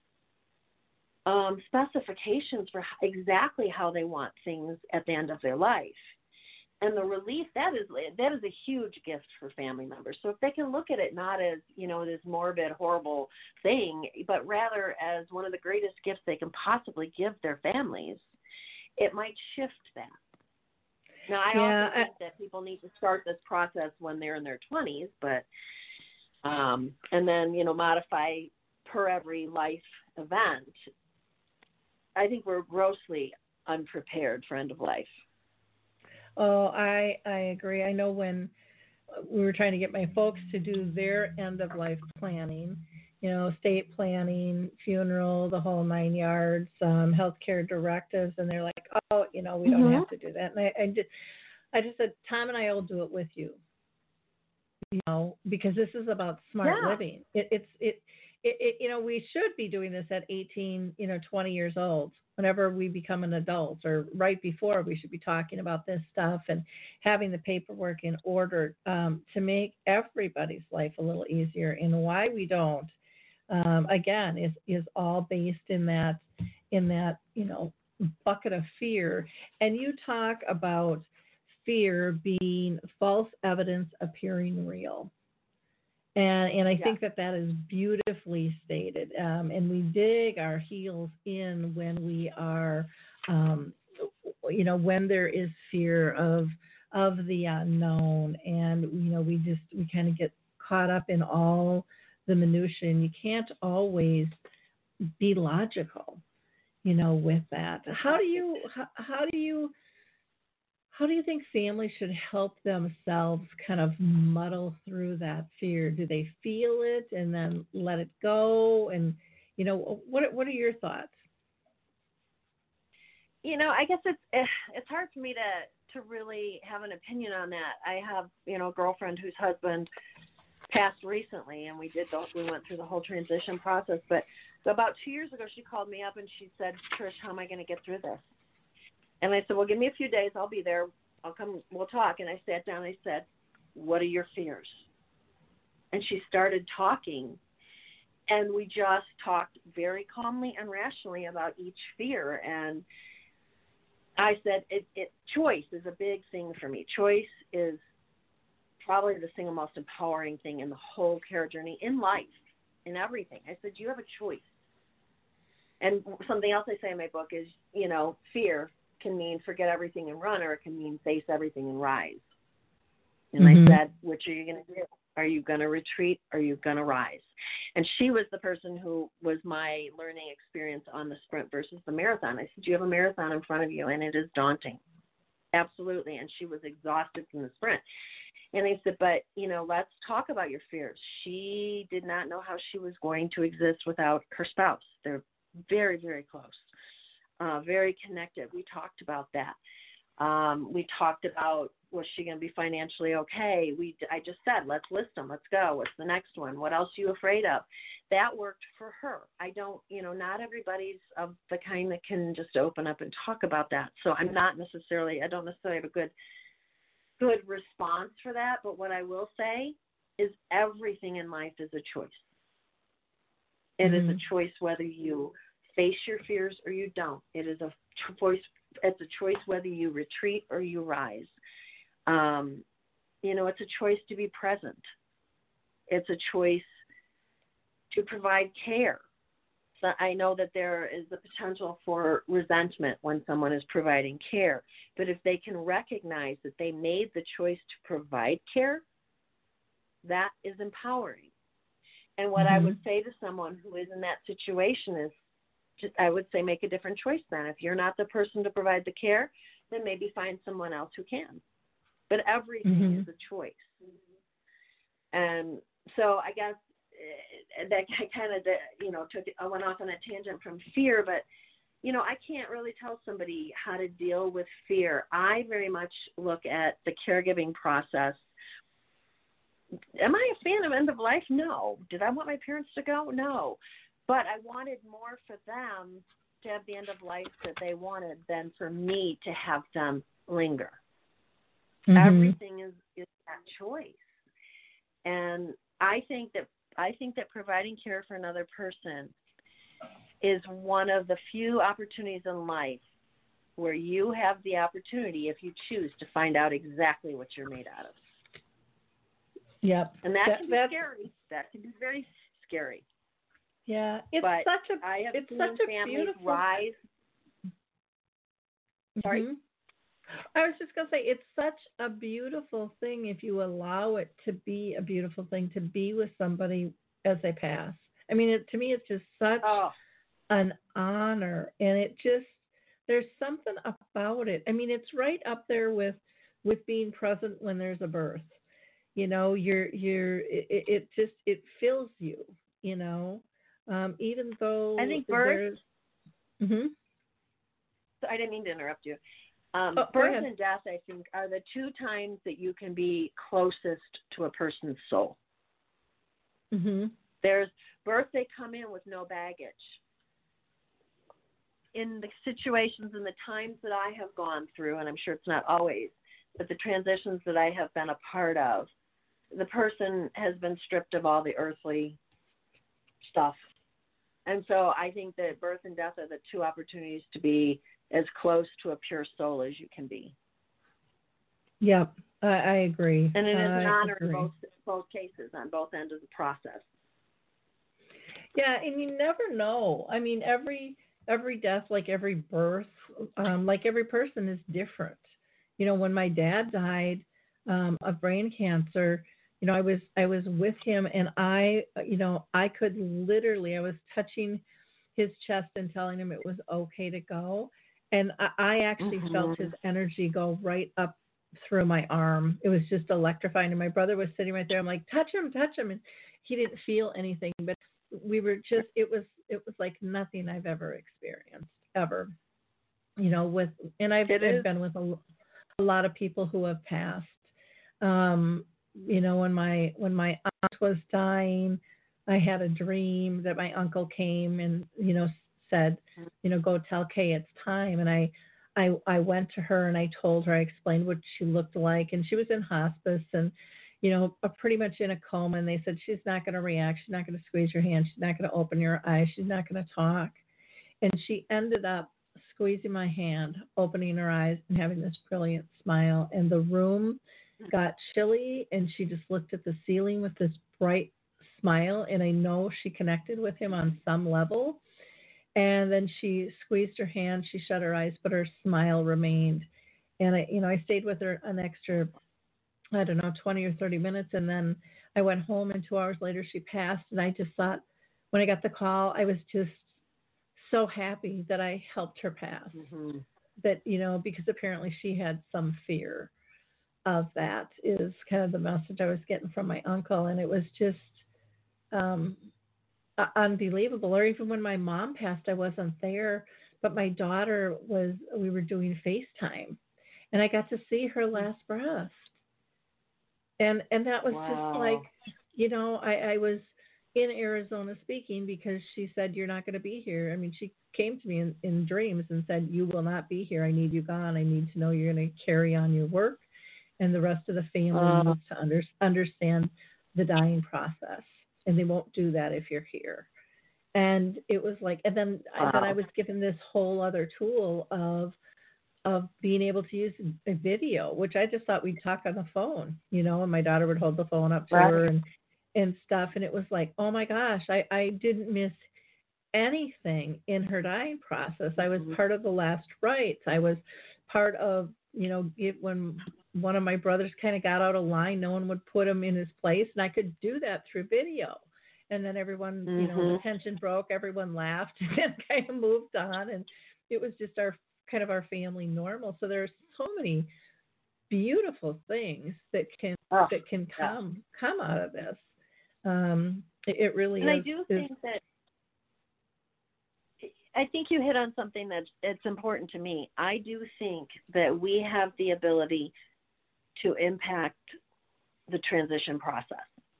specifications for exactly how they want things at the end of their life. And the relief, that is a huge gift for family members. So if they can look at it not as, you know, this morbid, horrible thing, but rather as one of the greatest gifts they can possibly give their families, it might shift that. Now, I also think that people need to start this process when they're in their 20s, but and then, you know, modify per every life event. I think we're grossly unprepared for end of life. Oh, I agree. I know when we were trying to get my folks to do their end of life planning, you know, estate planning, funeral, the whole 9 yards, healthcare directives, and they're like, oh, you know, we don't have to do that. And I just said, Tom and I will do it with you, you know, because this is about smart living. It you know, we should be doing this at 18, you know, 20 years old. Whenever we become an adult, or right before, we should be talking about this stuff and having the paperwork in order to make everybody's life a little easier. And why we don't, again, is all based in that, you know, bucket of fear. And you talk about fear being false evidence appearing real. And I think that is beautifully stated. And we dig our heels in when we are, you know, when there is fear of the unknown. And, you know, we kind of get caught up in all the minutiae. And you can't always be logical, you know, with that. How do you think families should help themselves kind of muddle through that fear? Do they feel it and then let it go? And, you know, what are your thoughts? You know, I guess it's hard for me to really have an opinion on that. I have, you know, a girlfriend whose husband passed recently, and we went through the whole transition process. But about 2 years ago, she called me up and she said, Trish, how am I going to get through this? And I said, well, give me a few days. I'll be there. I'll come. We'll talk. And I sat down and I said, what are your fears? And she started talking. And we just talked very calmly and rationally about each fear. And I said, choice is a big thing for me. Choice is probably the single most empowering thing in the whole care journey, in life, in everything. I said, you have a choice. And something else I say in my book is, you know, fear can mean forget everything and run, or it can mean face everything and rise. And I said, which are you going to do? Are you going to retreat? Or are you going to rise? And she was the person who was my learning experience on the sprint versus the marathon. I said, you have a marathon in front of you, and it is daunting. Absolutely. And she was exhausted from the sprint. And I said, but, you know, let's talk about your fears. She did not know how she was going to exist without her spouse. They're very, very close. Very connected. We talked about that. We talked about, was she going to be financially okay? I just said, let's list them. Let's go. What's the next one? What else are you afraid of? That worked for her. I don't, you know, not everybody's of the kind that can just open up and talk about that. So I don't necessarily have a good response for that. But what I will say is everything in life is a choice. It is a choice whether you face your fears or you don't. It is a choice. It's a choice whether you retreat or you rise. You know, it's a choice to be present. It's a choice to provide care. So I know that there is the potential for resentment when someone is providing care, but if they can recognize that they made the choice to provide care, that is empowering. And what I would say to someone who is in that situation is, I would say to someone who is in that situation is, I would say make a different choice then. If you're not the person to provide the care, then maybe find someone else who can. But everything is a choice. And so I guess that I kind of, I went off on a tangent from fear, but, I can't really tell somebody how to deal with fear. I very much look at the caregiving process. Am I a fan of end of life? No. Did I want my parents to go? No. But I wanted more for them to have the end of life that they wanted than for me to have them linger. Everything is that choice. And I think that providing care for another person is one of the few opportunities in life where you have the opportunity, if you choose, to find out exactly what you're made out of. Yep. And that can be scary. That can be very scary. Yeah, it's such a beautiful rise. Sorry? I was just going to say, it's such a beautiful thing if you allow it to be a beautiful thing to be with somebody as they pass. I mean, to me, it's just such an honor, and there's something about it. I mean, it's right up there with being present when there's a birth. It fills you, even though I think birth. So I didn't mean to interrupt you. Birth and death, I think, are the two times that you can be closest to a person's soul. There's birth, they come in with no baggage. In the situations and the times that I have gone through, and I'm sure it's not always, but the transitions that I have been a part of, the person has been stripped of all the earthly stuff. And so I think that birth and death are the two opportunities to be as close to a pure soul as you can be. Yep, I agree. And it is an honor in both cases, on both ends of the process. Yeah, and you never know. I mean, every death, like every birth, like every person is different. When my dad died of brain cancer, I was with him, and I could literally, I was touching his chest and telling him it was okay to go. And I actually felt his energy go right up through my arm. It was just electrifying. And my brother was sitting right there. I'm like, touch him. And he didn't feel anything, but we were just, it was like nothing I've ever experienced ever, and I've been with a lot of people who have passed. When my aunt was dying, I had a dream that my uncle came and, said, go tell Kay it's time. And I went to her and I told her, I explained what she looked like, and she was in hospice and, pretty much in a coma. And they said, she's not going to react. She's not going to squeeze your hand. She's not going to open your eyes. She's not going to talk. And she ended up squeezing my hand, opening her eyes, and having this brilliant smile. And the room got chilly, and she just looked at the ceiling with this bright smile. And I know she connected with him on some level. And then she squeezed her hand, she shut her eyes, but her smile remained. And I stayed with her an extra, 20 or 30 minutes. And then I went home, and 2 hours later she passed. And I just thought, when I got the call, I was just so happy that I helped her pass. That, because apparently she had some fear of that, is kind of the message I was getting from my uncle. And it was just unbelievable. Or even when my mom passed, I wasn't there, but my daughter we were doing FaceTime, and I got to see her last breath. And that was just like, I was in Arizona speaking because she said, you're not going to be here. I mean, she came to me in dreams and said, you will not be here. I need you gone. I need to know you're going to carry on your work, and the rest of the family needs to understand the dying process. And they won't do that if you're here. And it was like, and then I was given this whole other tool of being able to use a video, which I just thought we'd talk on the phone, and my daughter would hold the phone up to her and stuff. And it was like, oh my gosh, I didn't miss anything in her dying process. I was part of the last rites. I was part of, when one of my brothers kind of got out of line, no one would put him in his place, and I could do that through video. and then everyone, Mm-hmm. the tension broke, everyone laughed, and then kind of moved on, and it was just our family normal. So there's so many beautiful things that can Oh, that can yeah. come out of this. It really And is. I do think that I think you hit on something that's important to me. I do think that we have the ability to impact the transition process.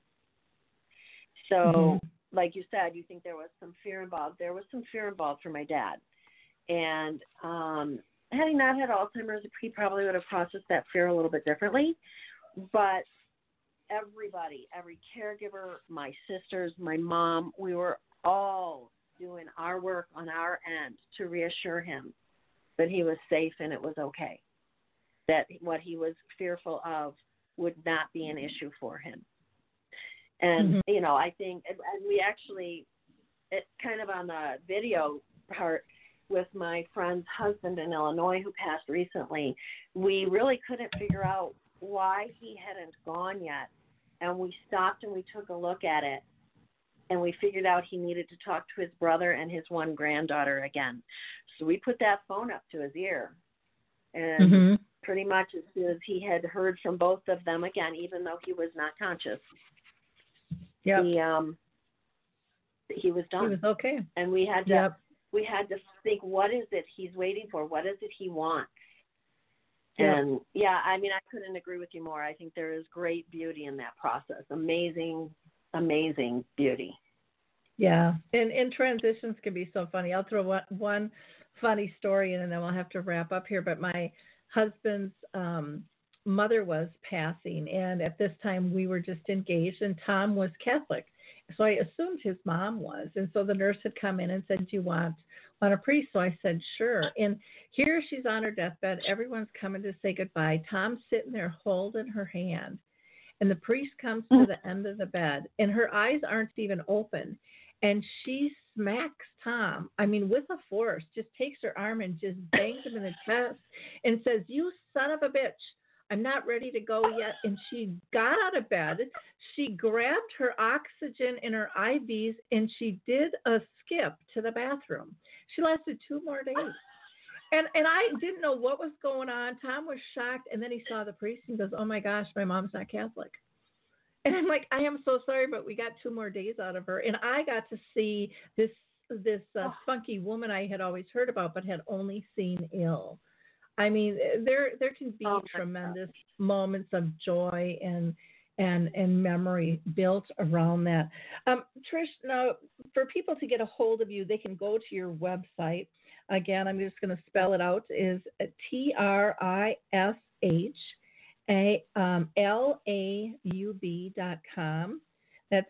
So, like you said, you think there was some fear involved. There was some fear involved for my dad. And had he not had Alzheimer's, he probably would have processed that fear a little bit differently. But everybody, every caregiver, my sisters, my mom, we were all doing our work on our end to reassure him that he was safe and it was okay, that what he was fearful of would not be an issue for him. And, I think, and we actually, it kind of on the video part with my friend's husband in Illinois who passed recently, we really couldn't figure out why he hadn't gone yet. And we stopped and we took a look at it. And we figured out he needed to talk to his brother and his one granddaughter again. So we put that phone up to his ear. And pretty much as soon as he had heard from both of them again, even though he was not conscious, he was done. He was okay. And we had to think, what is it he's waiting for? What is it he wants? And I couldn't agree with you more. I think there is great beauty in that process. Amazing beauty. Yeah, and transitions can be so funny. I'll throw one funny story in, and then we'll have to wrap up here. But my husband's mother was passing, and at this time we were just engaged, and Tom was Catholic. So I assumed his mom was. And so the nurse had come in and said, do you want a priest? So I said, sure. And here she's on her deathbed. Everyone's coming to say goodbye. Tom's sitting there holding her hand. And the priest comes to the end of the bed, and her eyes aren't even open. And she smacks Tom, with a force, just takes her arm and just bangs him in the chest and says, you son of a bitch, I'm not ready to go yet. And she got out of bed. She grabbed her oxygen and her IVs, and she did a skip to the bathroom. She lasted 2 more days. And I didn't know what was going on. Tom was shocked, and then he saw the priest and goes, oh, my gosh, my mom's not Catholic. And I'm like, I am so sorry, but we got 2 more days out of her. And I got to see this spunky woman I had always heard about but had only seen ill. There can be tremendous moments of joy and memory built around that. Trish, now, for people to get a hold of you, they can go to your website. Again, I'm just going to spell it out, is TRISHLAUB.com. That's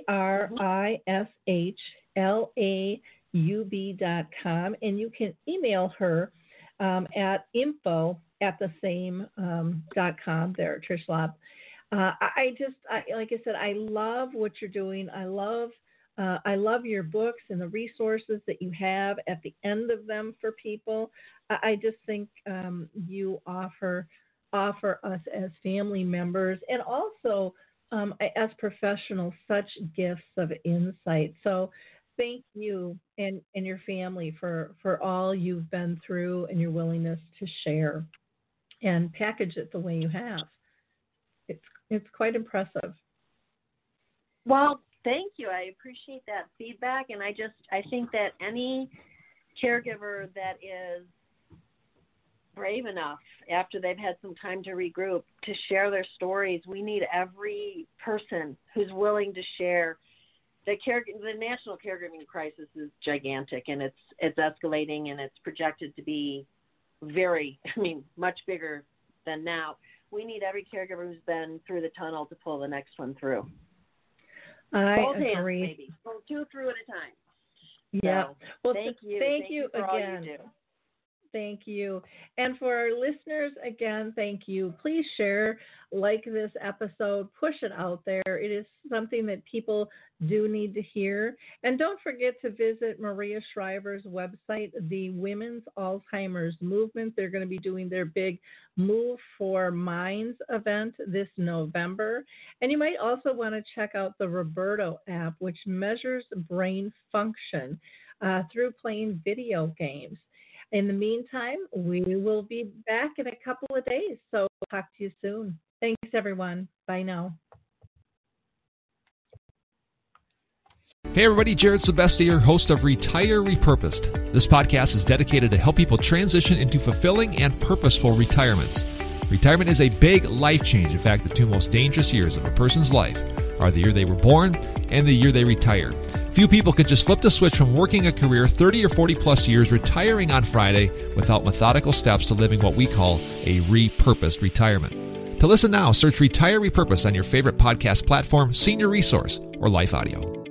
TRISHLAUB.com. And you can email her at info at the same .com there, Trish Laub. Like I said, I love what you're doing. I love your books and the resources that you have at the end of them for people. I just think you offer us as family members and also as professionals such gifts of insight. So thank you and your family for all you've been through and your willingness to share and package it the way you have. It's quite impressive. Well, thank you. I appreciate that feedback, and I think that any caregiver that is brave enough after they've had some time to regroup to share their stories, we need every person who's willing to share. The national caregiving crisis is gigantic, and it's escalating, and it's projected to be much bigger than now. We need every caregiver who's been through the tunnel to pull the next one through. I Both agree. hands, maybe. Go 2 through at a time. Yeah. So, well, thank you. Thank you for again. all you do. Thank you. And for our listeners, again, thank you. Please share, like this episode, push it out there. It is something that people do need to hear. And don't forget to visit Maria Shriver's website, the Women's Alzheimer's Movement. They're going to be doing their big Move for Minds event this November. And you might also want to check out the Roberto app, which measures brain function through playing video games. In the meantime, we will be back in a couple of days. So talk to you soon. Thanks, everyone. Bye now. Hey everybody, Jared Sebestier, host of Retire Repurposed. This podcast is dedicated to help people transition into fulfilling and purposeful retirements. Retirement is a big life change. In fact, the two most dangerous years of a person's life are the year they were born and the year they retire. Few people could just flip the switch from working a career 30 or 40 plus years, retiring on Friday without methodical steps to living what we call a repurposed retirement. To listen now, search Retire Repurposed on your favorite podcast platform, Senior Resource, or Life Audio.